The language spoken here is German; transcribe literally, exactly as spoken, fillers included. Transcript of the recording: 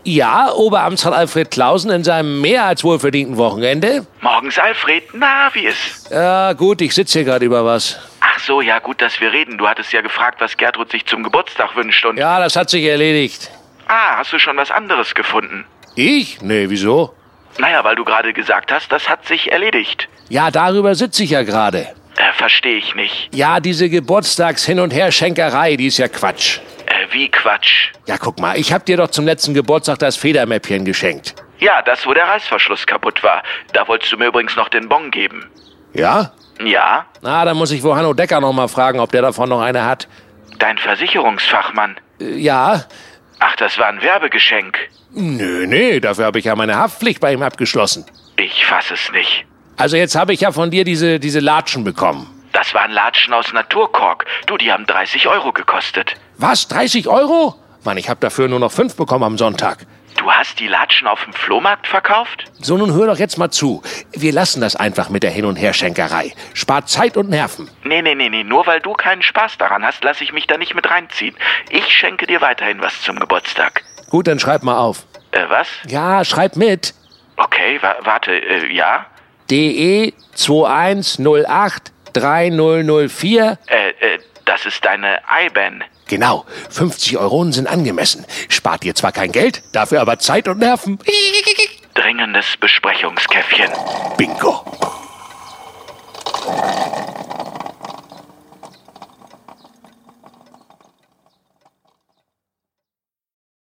Ja, Oberamtsrat Alfred Clausen in seinem mehr als wohlverdienten Wochenende. Morgens, Alfred. Na, wie ist? Ja, gut, ich sitze hier gerade über was. Ach so, ja, gut, dass wir reden. Du hattest ja gefragt, was Gertrud sich zum Geburtstag wünscht und... Ja, das hat sich erledigt. Ah, hast du schon was anderes gefunden? Ich? Nee, wieso? Naja, weil du gerade gesagt hast, das hat sich erledigt. Ja, darüber sitze ich ja gerade. Äh, verstehe ich nicht. Ja, diese Geburtstags-Hin- und Her-Schenkerei, die ist ja Quatsch. Äh, wie Quatsch? Ja, guck mal, ich hab dir doch zum letzten Geburtstag das Federmäppchen geschenkt. Ja, das, wo der Reißverschluss kaputt war. Da wolltest du mir übrigens noch den Bon geben. Ja? Ja? Na, dann muss ich wohl Hanno Decker noch mal fragen, ob der davon noch eine hat. Dein Versicherungsfachmann. Äh, ja? Ach, das war ein Werbegeschenk. Nö, nee, dafür habe ich ja meine Haftpflicht bei ihm abgeschlossen. Ich fass es nicht. Also jetzt habe ich ja von dir diese, diese Latschen bekommen. Das waren Latschen aus Naturkork. Du, die haben dreißig Euro gekostet. Was, dreißig Euro? Mann, ich habe dafür nur noch fünf bekommen am Sonntag. Du hast die Latschen auf dem Flohmarkt verkauft? So, nun hör doch jetzt mal zu. Wir lassen das einfach mit der Hin- und Herschenkerei. Spart Zeit und Nerven. Nee, nee, nee, nee. Nur weil du keinen Spaß daran hast, lasse ich mich da nicht mit reinziehen. Ich schenke dir weiterhin was zum Geburtstag. Gut, dann schreib mal auf. Äh, was? Ja, schreib mit. Okay, wa warte, äh, ja? D E zwei eins null acht drei null null vier. Äh, äh, das ist deine I B A N. Genau, fünfzig Euronen sind angemessen. Spart dir zwar kein Geld, dafür aber Zeit und Nerven. Dringendes Besprechungskäffchen. Bingo.